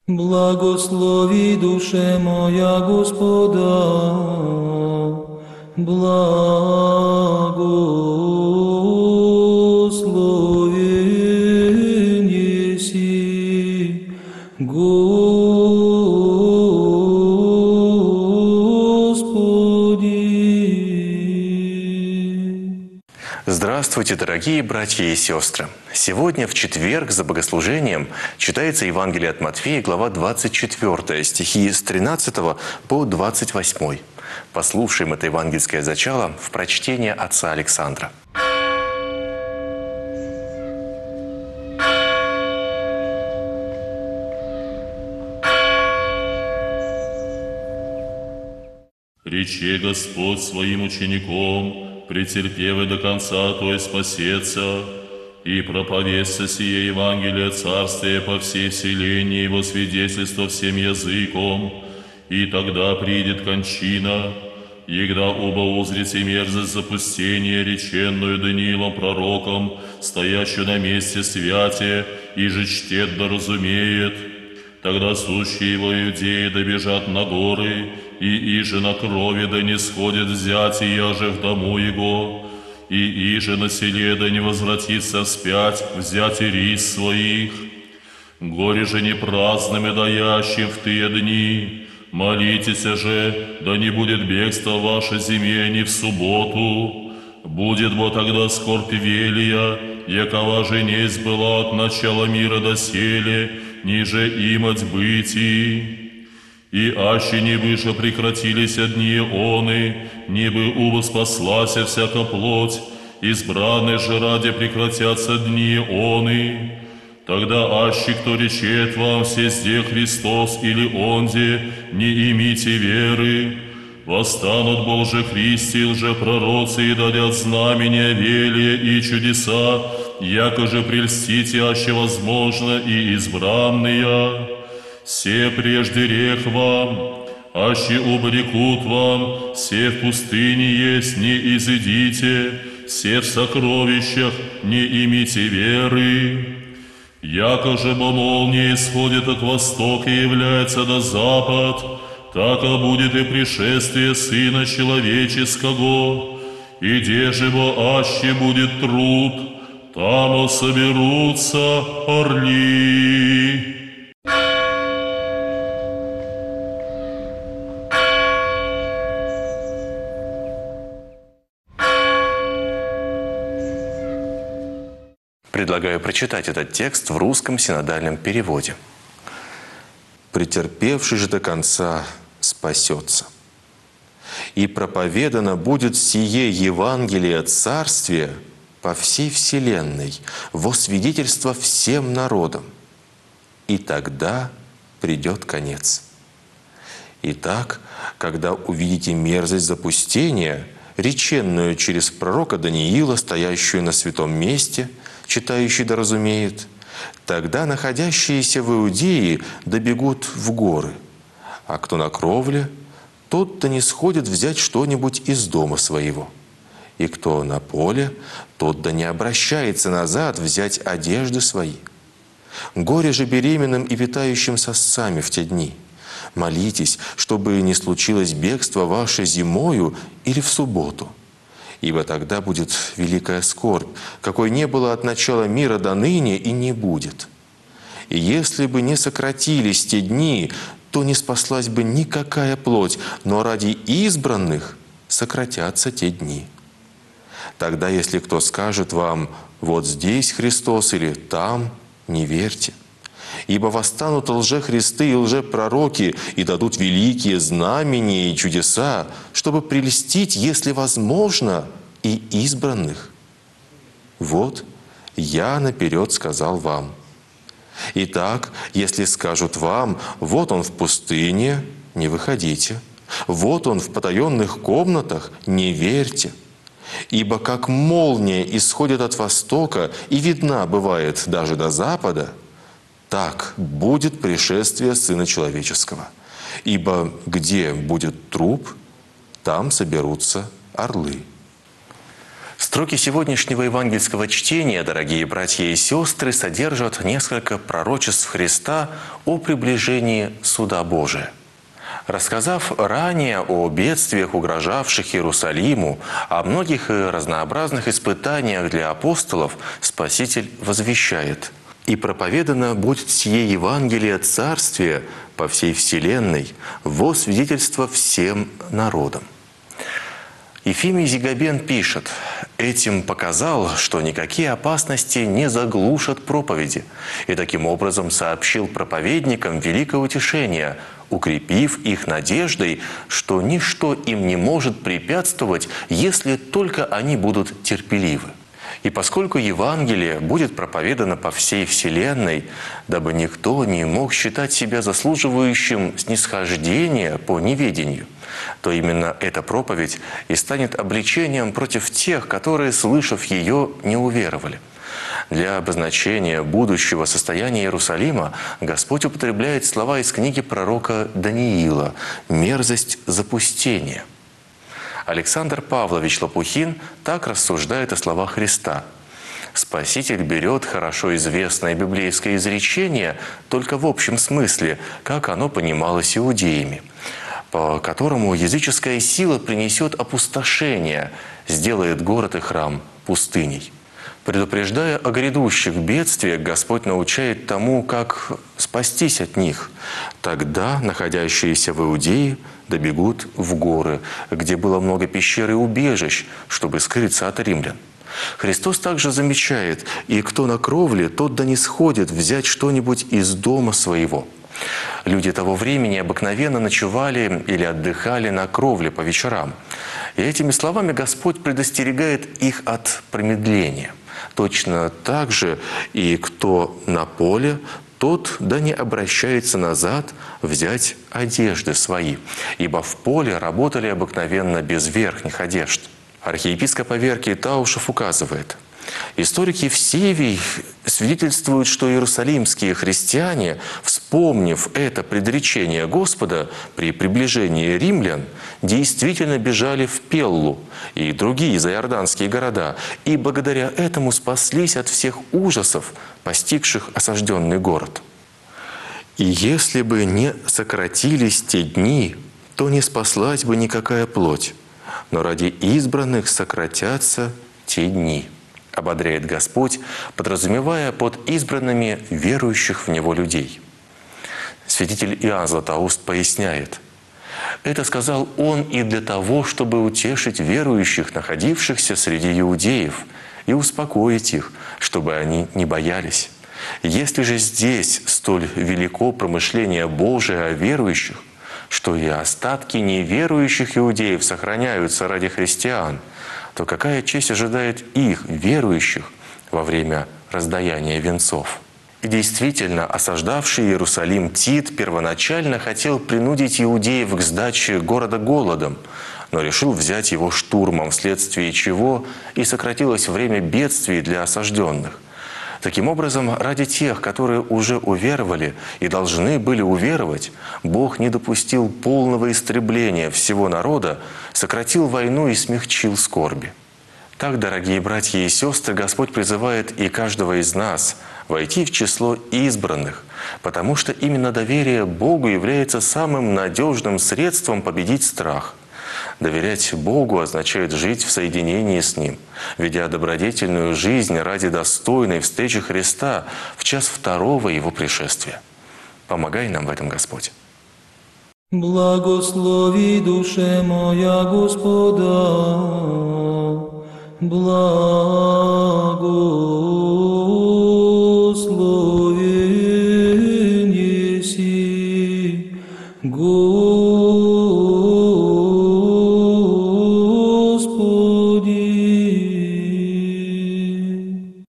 Благослови душе моя Господа, благословен еси Господи. Здравствуйте, дорогие братья и сестры! Сегодня, в четверг, за богослужением читается Евангелие от Матфея, глава 24, стихи с 13 по 28. Послушаем это евангельское зачало в прочтении отца Александра. «Рече Господь своим учеником, претерпев до конца, то и спасется, и проповедься сие Евангелие Царствия по всей вселенной, его свидетельство всем языком, и тогда придет кончина, егда оба узрите мерзость запустения, реченную Даниилом пророком, стоящую на месте святия, и же чтет да разумеет. Тогда сущие его иудеи добежат на горы, и иже на крови да не сходит взять, и яже в дому его, и иже на селе да не возвратится вспять, взять и рис своих. Горе же не праздным и даящим в тые дни, молитесь же, да не будет бегства ваше зиме ни в субботу. Будет бо тогда скорбь велия, якова же несть была от начала мира доселе, ниже имать бытий. И аще не выше прекратились дни оны, не бы увоспаслася всяка плоть, избранные же ради прекратятся дни оны. Тогда аще кто речет вам, сезде Христос или онде, не имите веры. Восстанут Боже Христи и лжепророцы, и дадят знамения, велия и чудеса, яко же прельстите, аще возможно, и избранные. Се прежде рех вам, аще обрекут вам, се в пустыне есть, не изыдите, се в сокровищах, не имите веры. Яко же бо молния исходит от востока и является до запад, так будет и пришествие Сына Человеческого. И где же бо аще будет труд, там соберутся орли». Предлагаю прочитать этот текст в русском синодальном переводе. «Претерпевший же до конца спасется. И проповедано будет сие Евангелие Царствия по всей вселенной, во свидетельство всем народам. И тогда придет конец. Итак, когда увидите мерзость запустения, реченную через пророка Даниила, стоящую на святом месте, читающий да разумеет, тогда находящиеся в Иудее добегут в горы, а кто на кровле, тот-то не сходит взять что-нибудь из дома своего. И кто на поле, тот да не обращается назад взять одежды свои. Горе же беременным и питающим сосцами в те дни. Молитесь, чтобы не случилось бегство ваше зимою или в субботу. Ибо тогда будет великая скорбь, какой не было от начала мира до ныне и не будет. И если бы не сократились те дни, то не спаслась бы никакая плоть, но ради избранных сократятся те дни. Тогда, если кто скажет вам: вот здесь Христос или там, не верьте. Ибо восстанут лжехристы и лжепророки, и дадут великие знамения и чудеса, чтобы прельстить, если возможно, и избранных. Вот я наперед сказал вам. Итак, если скажут вам: вот он в пустыне, не выходите. Вот он в потаенных комнатах, не верьте. Ибо как молния исходит от востока и видна бывает даже до запада, так будет пришествие Сына Человеческого. Ибо где будет труп, там соберутся орлы». Строки сегодняшнего евангельского чтения, дорогие братья и сестры, содержат несколько пророчеств Христа о приближении суда Божия. Рассказав ранее о бедствиях, угрожавших Иерусалиму, о многих и разнообразных испытаниях для апостолов, Спаситель возвещает: «И проповедано будет сие Евангелие Царствия по всей вселенной во свидетельство всем народам». Ефимий Зигабен пишет: «Этим показал, что никакие опасности не заглушат проповеди, и таким образом сообщил проповедникам великое утешение, укрепив их надеждой, что ничто им не может препятствовать, если только они будут терпеливы. И поскольку Евангелие будет проповедано по всей вселенной, дабы никто не мог считать себя заслуживающим снисхождения по неведению, то именно эта проповедь и станет обличением против тех, которые, слышав ее, не уверовали. Для обозначения будущего состояния Иерусалима Господь употребляет слова из книги пророка Даниила «мерзость запустения». Александр Павлович Лопухин так рассуждает о словах Христа: «Спаситель берет хорошо известное библейское изречение только в общем смысле, как оно понималось иудеями, по которому языческая сила принесет опустошение, сделает город и храм пустыней. Предупреждая о грядущих бедствиях, Господь научает тому, как спастись от них. Тогда находящиеся в Иудее добегут в горы, где было много пещер и убежищ, чтобы скрыться от римлян. Христос также замечает: «И кто на кровле, тот да не сходит взять что-нибудь из дома своего». Люди того времени обыкновенно ночевали или отдыхали на кровле по вечерам. И этими словами Господь предостерегает их от промедления. Точно так же и кто на поле, тот да не обращается назад взять одежды свои, ибо в поле работали обыкновенно без верхних одежд». Архиепископ Аверкий Таушев указывает: «Историк Евсевий свидетельствует, что иерусалимские христиане, вспомнив это предречение Господа при приближении римлян, действительно бежали в Пеллу и другие заиорданские города, и благодаря этому спаслись от всех ужасов, постигших осажденный город. И если бы не сократились те дни, то не спаслась бы никакая плоть, но ради избранных сократятся те дни», ободряет Господь, подразумевая под избранными верующих в Него людей. Святитель Иоанн Златоуст поясняет: «Это сказал Он и для того, чтобы утешить верующих, находившихся среди иудеев, и успокоить их, чтобы они не боялись. Если же здесь столь велико промышление Божие о верующих, что и остатки неверующих иудеев сохраняются ради христиан, то какая честь ожидает их, верующих, во время раздаяния венцов?» И действительно, осаждавший Иерусалим Тит первоначально хотел принудить иудеев к сдаче города голодом, но решил взять его штурмом, вследствие чего и сократилось время бедствий для осажденных. Таким образом, ради тех, которые уже уверовали и должны были уверовать, Бог не допустил полного истребления всего народа, сократил войну и смягчил скорби. Так, дорогие братья и сестры, Господь призывает и каждого из нас войти в число избранных, потому что именно доверие Богу является самым надежным средством победить страх. Доверять Богу означает жить в соединении с Ним, ведя добродетельную жизнь ради достойной встречи Христа в час второго Его пришествия. Помогай нам в этом, Господь. Благослови, душе моя, Господа, благослови.